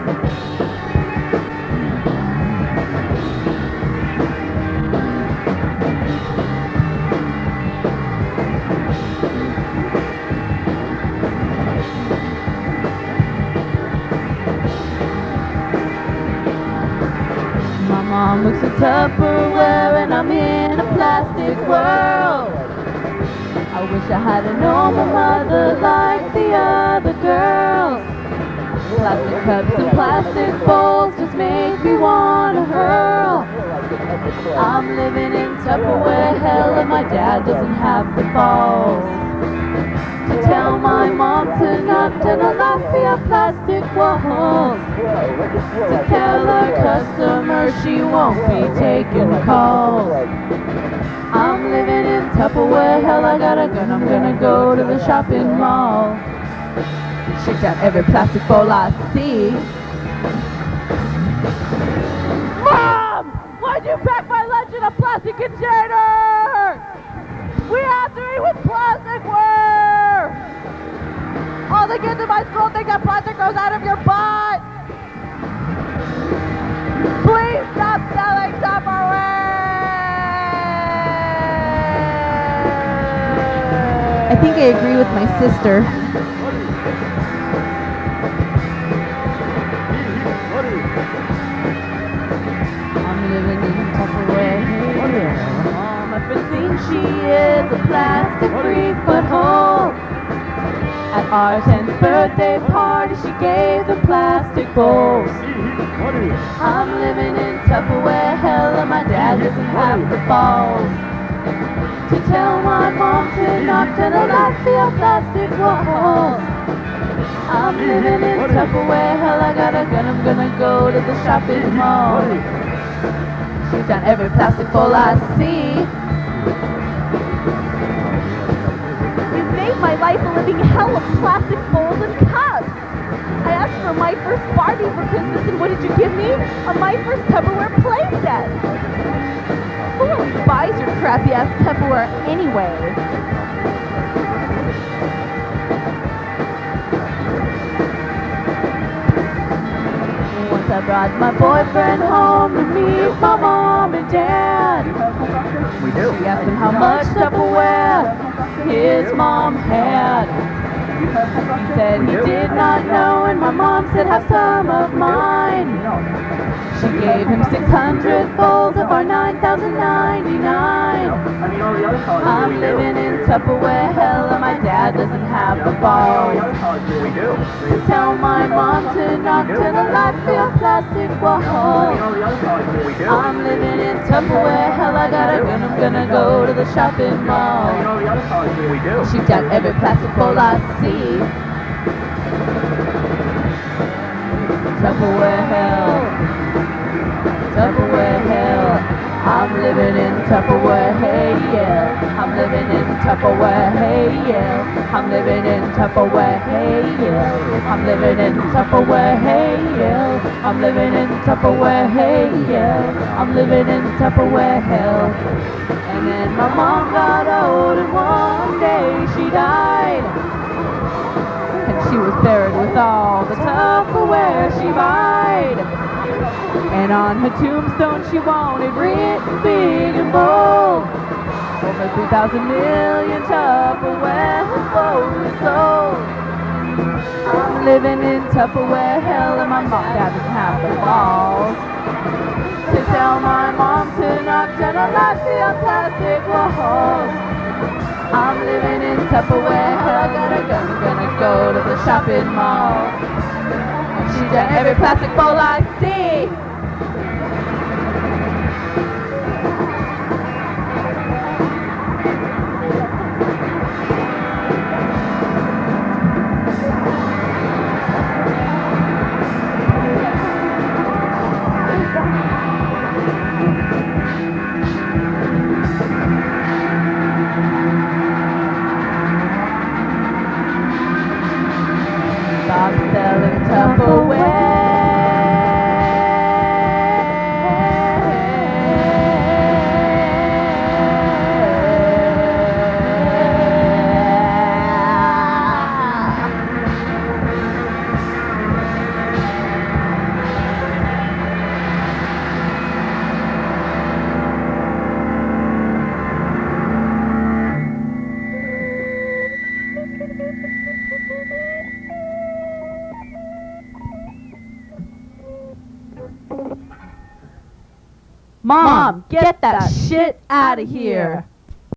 Mom looks at Tupperware and I'm in a plastic world. I wish I had known my mother like the other girls. Plastic cups and plastic bowls just make me wanna hurl. I'm living in Tupperware hell and my dad doesn't have the balls to tell my mom to not turn a Latvia plastic walls. To tell our customer she won't be taking calls. I'm living in Tupperware hell, I got a gun, I'm gonna go to the shopping mall. Shake down every plastic bowl I see. Mom! Why'd you pack my lunch in a plastic container? We have to eat with plasticware! All the kids in my school think that plastic goes out of your butt! Please stop selling Tupperware! I think I agree with my sister. I'm living in Tupperware. Mom, I've been thinking she is a plastic 3-foot hole. At our 10th birthday party, she gave the plastic bowls. I'm living in Tupperware hell and my dad doesn't have the balls to tell my mom to knock down the Latvia plastic walls. I'm living in Tupperware hell, I got a gun, I'm gonna go to the shopping mall. Shoot down every plastic bowl I see. You've made my life a living hell of plastic bowls and cups. I asked for my first Barbie for Christmas, and what did you give me? My first Tupperware playset. Who else buys your crappy-ass Tupperware anyway? Once I brought my boyfriend home to meet my mom and dad. We do. She asked him how much Tupperware his mom had. He said he did not know, and my mom said, have some of mine. She gave him 600 bowls of our 9,099. I'm living in Tupperware hell, and my dad doesn't have the balls We do. to tell my mom to knock to the Latvia plastic walls. We do. I'm living in Tupperware hell, I got a gun, I'm gonna go to the shopping mall. We do. Shoot down every plastic bowl I see. Tupperware hell. Tupperware hell. I'm living in Tupperware, hey yeah. I'm living in Tupperware, hey yeah. I'm living in Tupperware, hey yeah. I'm living in Tupperware, hey yeah. I'm living in Tupperware, hey yeah. I'm living in Tupperware hell. And then my mom got old and one day she died. And she was buried with all the Tupperware she buyed. And on her tombstone she wanted written big and bold, over 3,000 million Tupperware was sold. I'm living in Tupperware hell, and my mom doesn't have the balls to tell my mom to knock down a Latvia plastic walls. I'm living in Tupperware hell, gonna go to the shopping mall and shoot down every plastic bowl I see. Stop selling Tupperware. Mom, get that shit out of here.